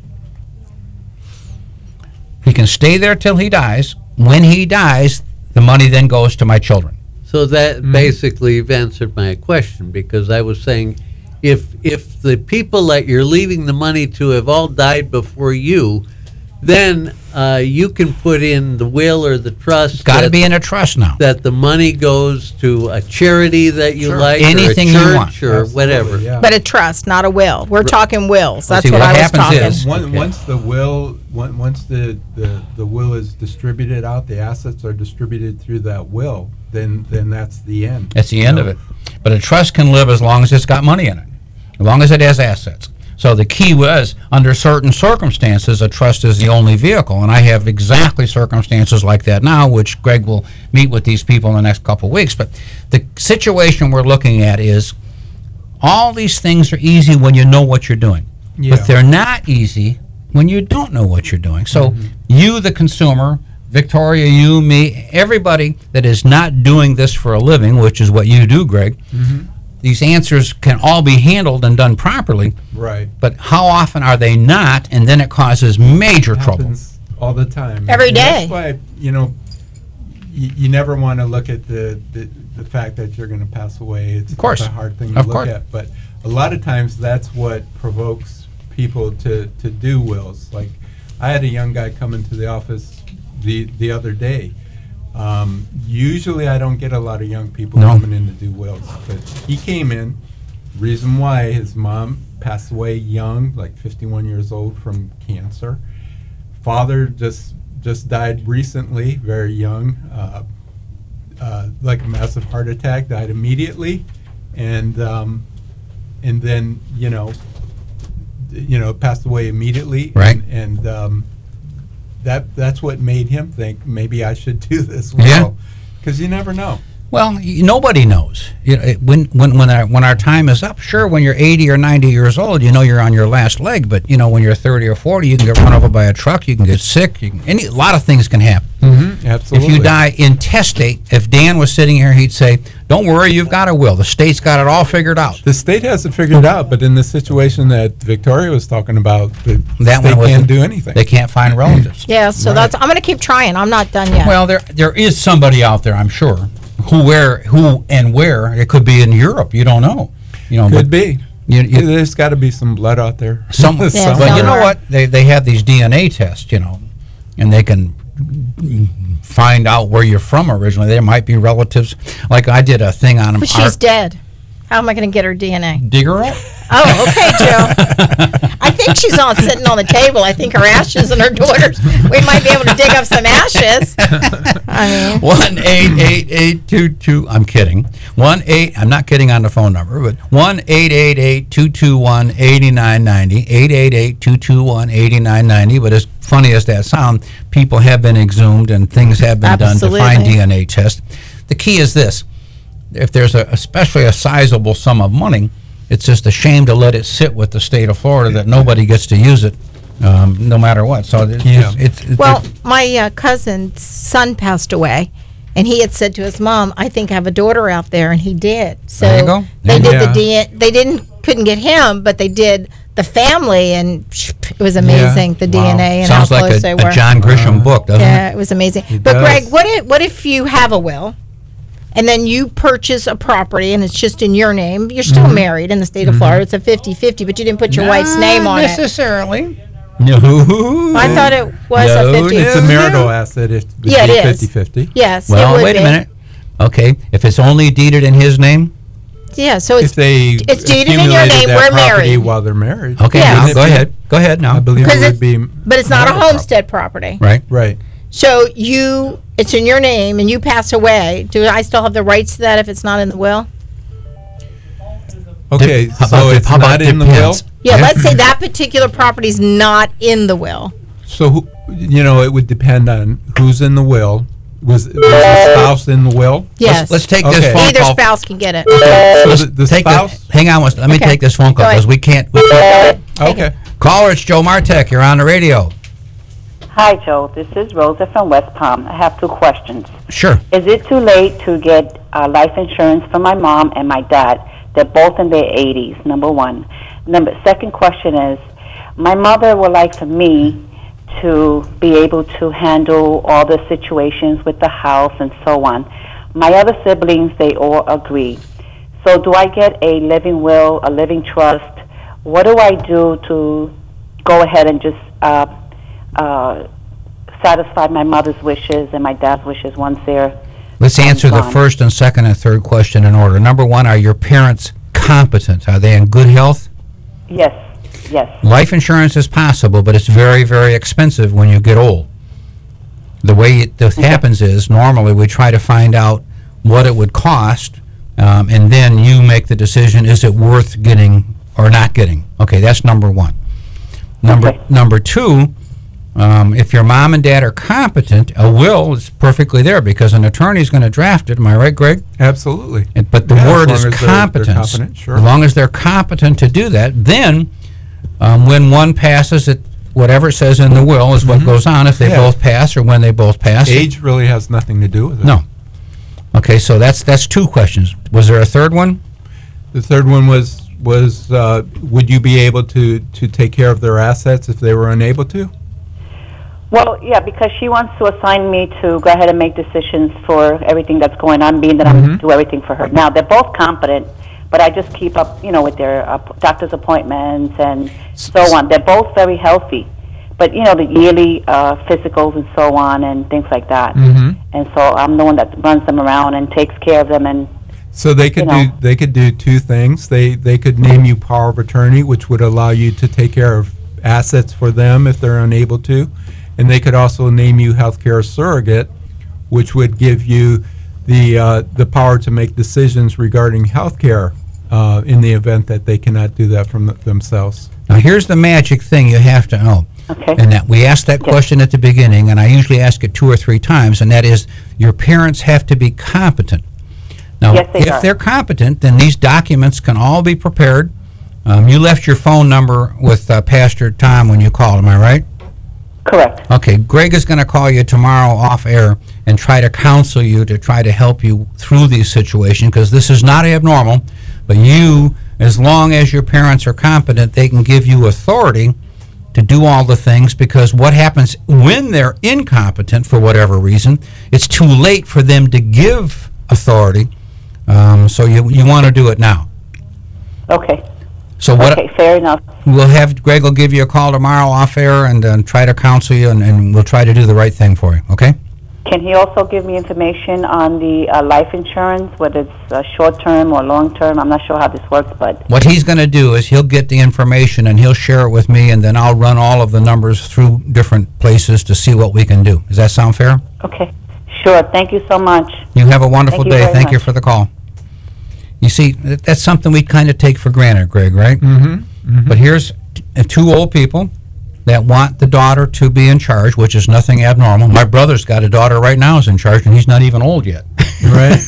He can stay there till he dies. When he dies, the money then goes to my children." So that basically you've answered my question, because I was saying, if the people that you're leaving the money to have all died before you, then you can put in the will or the trust. Got to that- be in a trust now. that the money goes to a charity that you like, Anything you or a want. church, or whatever. Yeah. But a trust, not a will. We're talking wills. That's See, what what I was happens talking. is- Once the will, once the will is distributed out, the assets are distributed through that will, then that's the end. That's the end of it. But a trust can live as long as it's got money in it, as long as it has assets. So the key was, under certain circumstances, a trust is the only vehicle. And I have exactly circumstances like that now, which Greg will meet with these people in the next couple of weeks. But the situation we're looking at is, all these things are easy when you know what you're doing. Yeah. But they're not easy when you don't know what you're doing. So you, the consumer, Victoria, you, me, everybody that is not doing this for a living, which is what you do, Greg, these answers can all be handled and done properly, Right. but how often are they not? And then it causes major trouble. Happens all the time. Every And day. That's why, you never want to look at the fact that you're going to pass away. It's Of course. a hard thing to Of look course. at. But a lot of times that's what provokes people to do wills. Like, I had a young guy come into the office the other day. Usually I don't get a lot of young people No. coming in to do wills, but he came in. Reason why: his mom passed away young, like 51 years old, from cancer. Father just died recently, very young, like a massive heart attack, died immediately, and then passed away immediately. Right. And that's what made him think, maybe I should do this Yeah. well, because you never know. Well, nobody knows. When our time is up, sure, when you're 80 or 90 years old, you're on your last leg. But when you're 30 or 40, you can get run over by a truck, you can get sick, a lot of things can happen. Absolutely. If you die intestate, if Dan was sitting here, he'd say, "Don't worry, you've got a will. The state's got it all figured out." The state has it figured out, but in the situation that Victoria was talking about, the That state one wasn't- can't do anything. They can't find relatives. Yeah, so I'm going to keep trying. I'm not done yet. Well, there is somebody out there, I'm sure, who and where. It could be in Europe. You don't know. Could but be. There's got to be some blood out there. Some, Yeah, but you know somewhere. what? They have these DNA tests, and they can find out where you're from originally. There might be relatives. Like I did a thing on them. But she's dead. How am I going to get her DNA? Dig her up. Oh, okay, Joe. I think she's sitting on the table. I think her ashes and her daughter's. We might be able to dig up some ashes. I mean, 1-888-22. I'm kidding. 1-8. I'm not kidding on the phone number, but 1-888-221-8990. 888-221-8990. But as funny as that sounds, people have been exhumed and things have been done to find Absolutely. DNA tests. The key is this: if there's especially a sizable sum of money, it's just a shame to let it sit with the state of Florida that nobody gets to use it, no matter what. So it's well, my cousin's son passed away, and he had said to his mom, "I think I have a daughter out there," and he did. So There you go. they did the Yeah. DNA. They couldn't get him, but they did the family, and it was amazing. The Wow. DNA and sounds how like close they a were. John Grisham book, doesn't Yeah, it? it was amazing. It But does. Greg, what if you have a will, and then you purchase a property and it's just in your name? You're still married in the state of Florida. It's a 50-50, but you didn't put your wife's name on it. necessarily. No. I thought it was No, a 50. It's a marital asset. It would Yeah, be it is. 50-50. Yes. Well, it would wait be. a minute. Okay, if it's only deeded in his name, Yeah, so If it's they it's deeded in your accumulated name, that we're property married. while they're married. okay, Yeah. now Wouldn't go it be- ahead. Go ahead now. I believe Because it would be. but it's not a marital homestead property. Right. Right. So it's in your name and you pass away. Do I still have the rights to that if it's not in the will? Okay, How so about it's how about not in the will. depends? Yeah, let's say that particular property's not in the will. So it would depend on who's in the will. Was the spouse in the will? Yes. Let's take this Okay. phone Either call. spouse can get it. So the Take spouse. hang on. Let me Okay. take this phone call Go ahead. because we can't. Okay. Caller, it's Joe Martek. You're on the radio. Hi, Joe. This is Rosa from West Palm. I have two questions. Sure. Is it too late to get life insurance for my mom and my dad? They're both in their 80s, number one. Second question is, my mother would like for me to be able to handle all the situations with the house and so on. My other siblings, they all agree. So do I get a living will, a living trust? What do I do to go ahead and just satisfy my mother's wishes and my dad's wishes once they're Let's answer the gone? first and second and third question in order. Number one, are your parents competent? Are they in good health? Yes, yes. Life insurance is possible, but it's very, very expensive when you get old. The way this happens is normally we try to find out what it would cost, and then you make the decision, is it worth getting or not getting? Okay, that's number one. Number two, if your mom and dad are competent, a will is perfectly there because an attorney is going to draft it. Am I right, Greg? Absolutely. But the Yeah, word as is long as they're competence. competent, sure. As long as they're competent to do that, then when one passes, whatever it says in the will is what goes on if they Yeah. both pass or when they both pass. Age really has nothing to do with it. No. Okay, so that's two questions. Was there a third one? The third one was would you be able to take care of their assets if they were unable to? Well, yeah, because she wants to assign me to go ahead and make decisions for everything that's going on, being that I'm going to do everything for her. Now, they're both competent, but I just keep up, with their doctor's appointments and so on. They're both very healthy, but, the yearly physicals and so on and things like that. And so I'm the one that runs them around and takes care of them. And So they could do two things. They could name you power of attorney, which would allow you to take care of assets for them if they're unable to. And they could also name you healthcare surrogate, which would give you the power to make decisions regarding healthcare in the event that they cannot do that from themselves. Now, here's the magic thing you have to know. Okay. And that we asked that question at the beginning, and I usually ask it 2 or 3 times, and that is your parents have to be competent. Now, Yes, they if are. they're competent, then these documents can all be prepared. You left your phone number with Pastor Tom when you called, am I right? correct. Okay, Greg is going to call you tomorrow off air and try to counsel you to try to help you through these situations because this is not abnormal, but you, as long as your parents are competent, they can give you authority to do all the things because what happens when they're incompetent for whatever reason, it's too late for them to give authority, so you want to do it now. Okay. So what? Okay, fair enough. Greg will give you a call tomorrow off air and try to counsel you, and we'll try to do the right thing for you, okay? Can he also give me information on the life insurance, whether it's short-term or long-term? I'm not sure how this works, but... What he's going to do is he'll get the information and he'll share it with me, and then I'll run all of the numbers through different places to see what we can do. Does that sound fair? Okay. Sure. Thank you so much. You have a wonderful Thank you day. very Thank you much. for the call. You see, that's something we kind of take for granted, Greg, right? But here's 2 old people that want the daughter to be in charge, which is nothing abnormal. My brother's got a daughter right now who's in charge, and he's not even old yet. Right.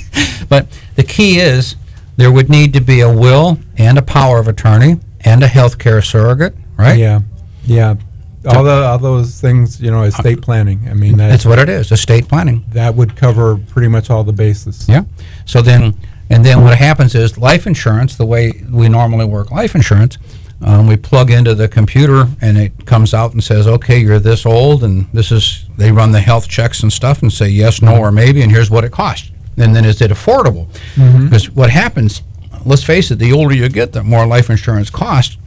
But the key is there would need to be a will and a power of attorney and a health care surrogate, right? Yeah. All those things, estate planning. I mean, That's what it is, estate planning. that would cover pretty much all the bases. Yeah. So then what happens is life insurance, the way we normally work life insurance, we plug into the computer and it comes out and says, okay, you're this old and they run the health checks and stuff and say yes, no, or maybe, and here's what it costs. And then is it affordable? Because what happens, let's face it, the older you get, the more life insurance costs.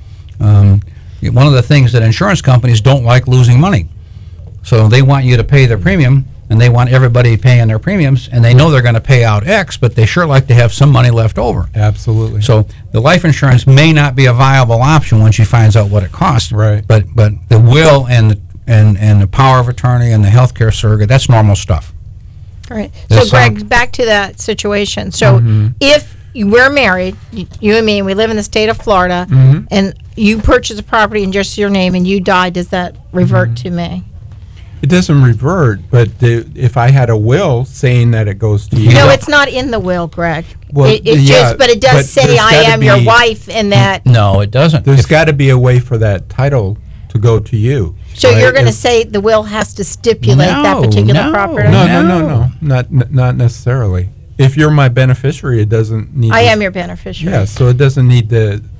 One of the things that insurance companies don't like losing money. So they want you to pay their premium, and they want everybody paying their premiums, and they know they're going to pay out X, but they sure like to have some money left over. Absolutely. So the life insurance may not be a viable option once she finds out what it costs. Right. But the will and the power of attorney and the health care surrogate, that's normal stuff. All right. Does So, Greg, back to that situation. So, if we're married, you and me, and we live in the state of Florida, and you purchase a property in just your name and you die, does that revert to me? It doesn't revert, but if I had a will saying that it goes to you. No, it's not in the will, Greg. Well, But it does but say there's I gotta am your be- wife, and that. No, it doesn't. There's got to be a way for that title to go to you. So right? you're going to If- say the will has to stipulate that No, particular no, property? No. Not necessarily. If you're my beneficiary, it doesn't need. I to- am your beneficiary. Yeah, so it doesn't need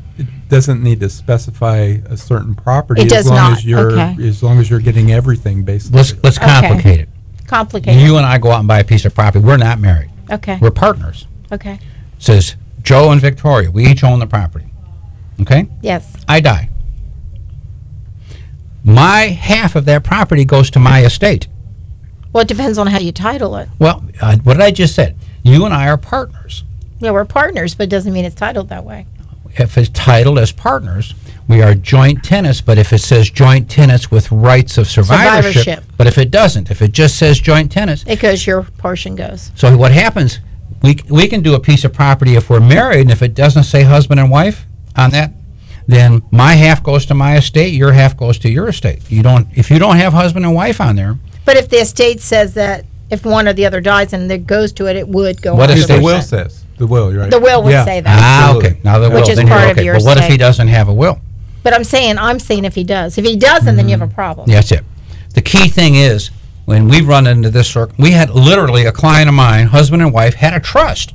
to specify a certain property. It does as long not, As you're, okay. As long as you're getting everything, basically. Let's complicate it. Complicated. You and I go out and buy a piece of property. We're not married. Okay. We're partners. Okay. It says Joe and Victoria, we each own the property. Okay? Yes. I die. My half of that property goes to my estate. Well, it depends on how you title it. Well, what did I just said? You and I are partners. Yeah, we're partners, but it doesn't mean it's titled that way. If it's titled as partners, we are joint tenants, but if it says joint tenants with rights of survivorship, but if it doesn't, if it just says joint tenants, It goes, your portion goes. so what happens, we can do a piece of property if we're married, and if it doesn't say husband and wife on that, then my half goes to my estate, your half goes to your estate. If you don't have husband and wife on there, But if the estate says that if one or the other dies and it goes to it, it would go What 100%. is The will says. The will, you're right. The will would Yeah. say that. Absolutely. okay, now the will, Which is then you're part of okay. your But what if he estate. doesn't have a will? But I'm saying if he does. If he doesn't, then you have a problem. Yeah, that's it. The key thing is, when we run into this circle, we had literally a client of mine, husband and wife, had a trust.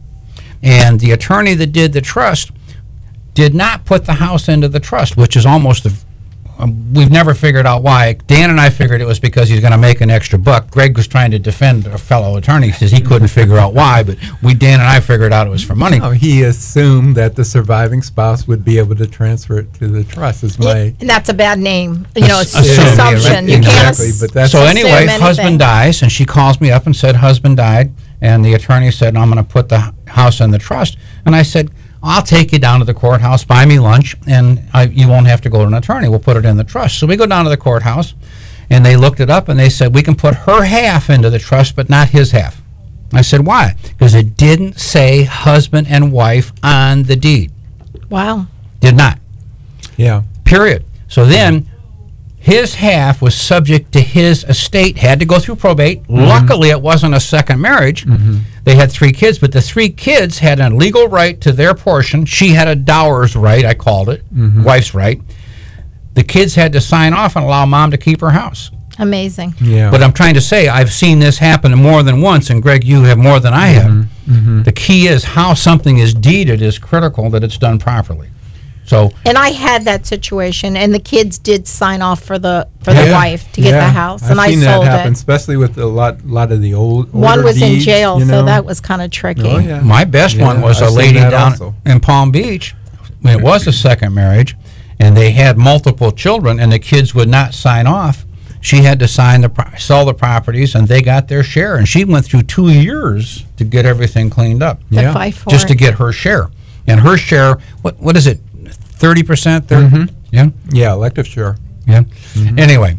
And the attorney that did the trust did not put the house into the trust, which is almost we've never figured out why. Dan and I figured it was because he's going to make an extra buck. Greg was trying to defend a fellow attorney. He says he couldn't figure out why, but Dan and I figured out it was for money. No, he assumed that the surviving spouse would be able to transfer it to the trust. Is my And that's a bad name. You know, Assume, assumption. yeah, You can't exactly, but that's So assume anyway, anything. husband dies, and she calls me up and said husband died, and the attorney said, I'm going to put the house in the trust. And I said, I'll take you down to the courthouse, buy me lunch, and you won't have to go to an attorney. We'll put it in the trust. So we go down to the courthouse, and they looked it up, and they said, we can put her half into the trust, but not his half. I said, why? Because it didn't say husband and wife on the deed. Wow. Did not. yeah. Period. So then his half was subject to his estate, had to go through probate. Luckily, it wasn't a second marriage. They had 3 kids, but the 3 kids had a legal right to their portion. She had a dower's right, I called it, wife's right. The kids had to sign off and allow mom to keep her house. Amazing. Yeah. But I'm trying to say, I've seen this happen more than once, and Greg, you have more than I have. The key is how something is deeded is critical that it's done properly. So And I had that situation, and the kids did sign off for the wife to get the house, and I've I seen sold that happen, it. especially with a lot of the older One was in deeds, jail, you so know? that was kind of tricky. Oh, yeah. my best one was I've a seen lady that down also. in Palm Beach. It was a second marriage, and they had multiple children, and the kids would not sign off. She had to sell the properties, and they got their share. And she went through 2 years to get everything cleaned up, To Yeah. fight for just it. to get her share. And her share, what is it, 30%? Yeah. Yeah, elective share. Yeah. Anyway,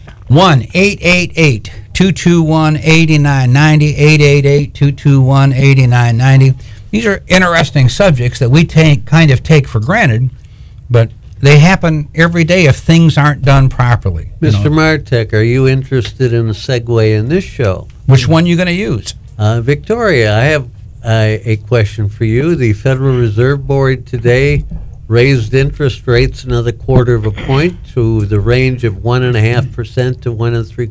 1-888-221-8990, 888-221-8990. These are interesting subjects that we kind of take for granted, but they happen every day if things aren't done properly. you Mr. know. Martek, are you interested in a segue in this show? Which one you going to use? Victoria, I have a question for you. The Federal Reserve Board today raised interest rates another 1/4 of a point to the range of 1.5% to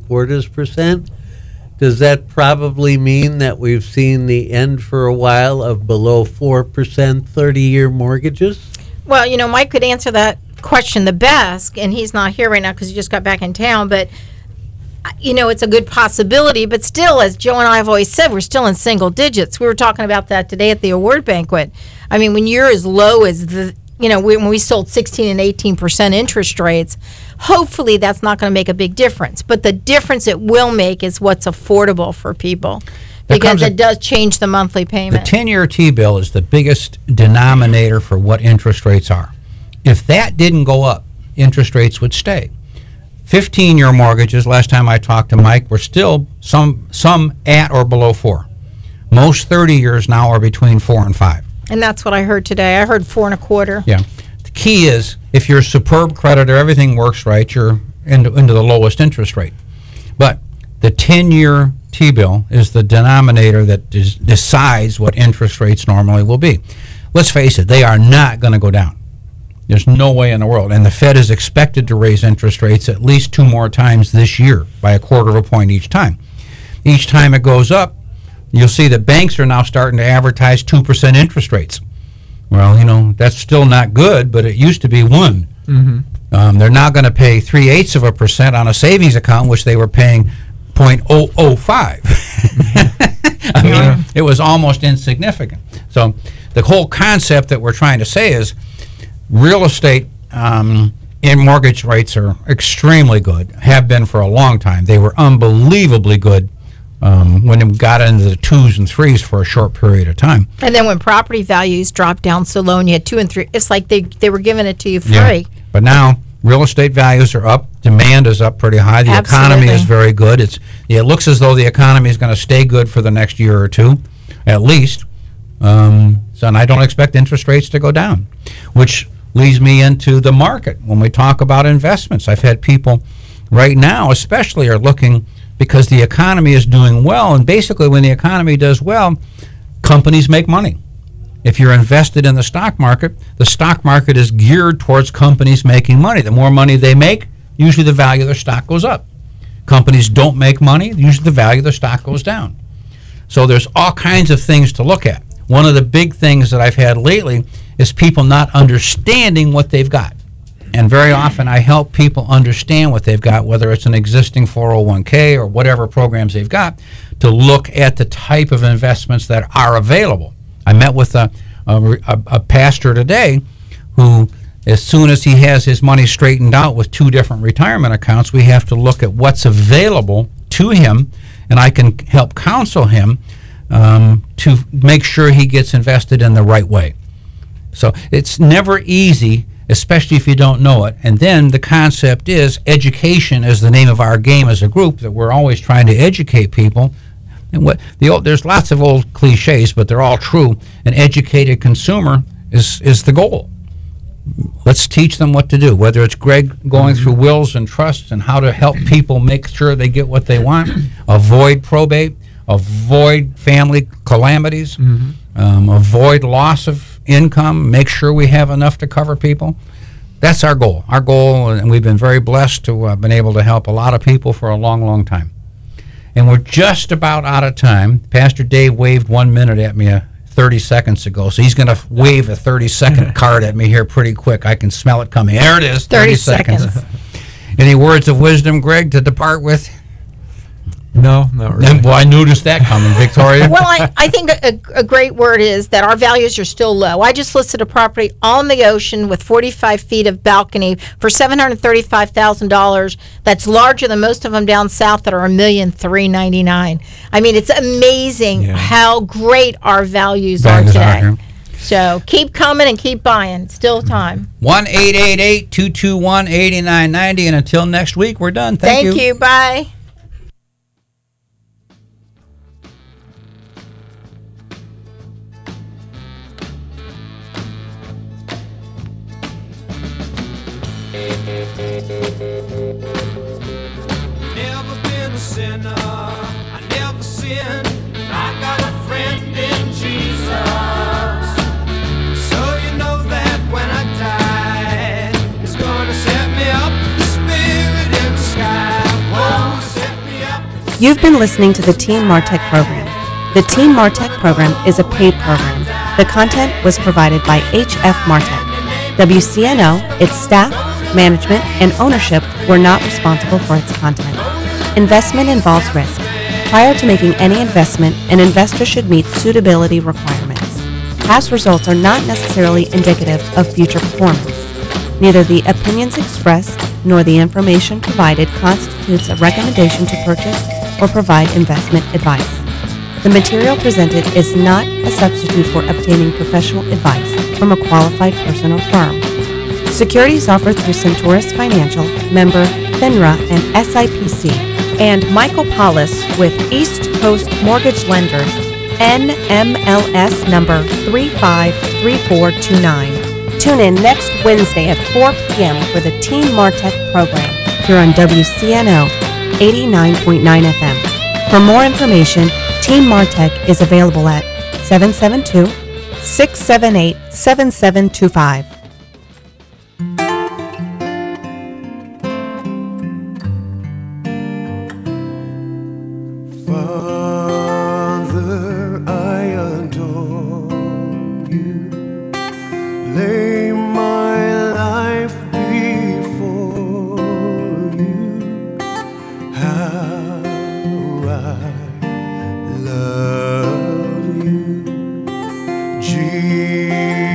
1.75%. Does that probably mean that we've seen the end for a while of below 4% 30-year mortgages? Well, you know, Mike could answer that question the best, and he's not here right now because he just got back in town, but you know, it's a good possibility, but still, as Joe and I have always said, we're still in single digits. We were talking about that today at the award banquet. I mean, when you're as low as when we sold 16 and 18% interest rates, hopefully that's not going to make a big difference. But the difference it will make is what's affordable for people, because it does change the monthly The payment. 10-year T-bill is the biggest denominator for what interest rates are. If that didn't go up, interest rates would stay. 15-year mortgages, last time I talked to Mike, were still some at or below 4. Most 30 years now are between 4 and 5. And that's what I heard today. I heard 4 1/4. Yeah. The key is, if you're a superb creditor, everything works right, you're into the lowest interest rate. But the 10-year T-bill is the denominator that decides what interest rates normally will be. Let's face it, they are not going to go down. There's no way in the world. And the Fed is expected to raise interest rates at least 2 more times this year by a 1/4 of a point each time. Each time it goes up, you'll see that banks are now starting to advertise 2% interest rates. Well, you know, that's still not good, but it used to be 1. They're now going to pay 3/8% on a savings account, which they were paying 0.005. I mean, it was almost insignificant. So the whole concept that we're trying to say is real estate and mortgage rates are extremely good, have been for a long time. They were unbelievably good when it got into the 2s and 3s for a short period of time. And then when property values dropped down so low and you had 2 and 3, it's like they were giving it to you free. Yeah. But now real estate values are up. Demand is up pretty high. The economy is very good. It looks as though the economy is going to stay good for the next year or two, at least. And I don't expect interest rates to go down, which leads me into the market. When we talk about investments, I've had people right now especially are looking because the economy is doing well. And basically when the economy does well, companies make money. If you're invested in the stock market is geared towards companies making money. The more money they make, usually the value of their stock goes up. Companies don't make money, usually the value of their stock goes down. So there's all kinds of things to look at. One of the big things that I've had lately is people not understanding what they've got. And very often I help people understand what they've got, whether it's an existing 401k or whatever programs they've got, to look at the type of investments that are available. I met with a pastor today who, as soon as he has his money straightened out with 2 different retirement accounts, we have to look at what's available to him, and I can help counsel him to make sure he gets invested in the right way. So it's never easy, especially if you don't know it. And then the concept is education is the name of our game as a group, that we're always trying to educate people. And there's lots of old cliches, but they're all true. An educated consumer is the goal. Let's teach them what to do, whether it's Greg going through wills and trusts and how to help people make sure they get what they want, avoid probate, avoid family calamities, avoid loss of income, make sure we have enough to cover people. That's our goal. Our goal, and we've been very blessed to have been able to help a lot of people for a long, long time. And we're just about out of time. Pastor Dave waved 1 minute at me 30 seconds ago, so he's going to wave a 30-second card at me here pretty quick. I can smell it coming. There it is, 30 seconds. Any words of wisdom, Greg, to depart with? No, not really. Well, I noticed that coming, Victoria. Well, I think a great word is that our values are still low. I just listed a property on the ocean with 45 feet of balcony for $735,000. That's larger than most of them down south that are $1,399,000. I mean, it's amazing how great our values are today. So keep coming and keep buying. Still time. 1-888-221-8990. And until next week, we're done. Thank you. Bye. Never been a sinner, I never sinned. I got a friend in Jesus. So you know that when I die, He's gonna set me up, the Spirit in the sky. Whoa, set me up. You've been listening to the Team Martech program. The Team Martech program is a paid program. The content was provided by HF Martech. WCNO, its staff, management, and ownership were not responsible for its content. Investment involves risk. Prior to making any investment, an investor should meet suitability requirements. Past results are not necessarily indicative of future performance. Neither the opinions expressed nor the information provided constitutes a recommendation to purchase or provide investment advice. The material presented is not a substitute for obtaining professional advice from a qualified person or firm. Securities offered through Centaurus Financial, member FINRA and SIPC, and Michael Paulus with East Coast Mortgage Lenders, NMLS number 353429. Tune in next Wednesday at 4 p.m. for the Team Martech program here on WCNO 89.9 FM. For more information, Team Martech is available at 772-678-7725. Father, I adore you. Lay my life before you. How I love me.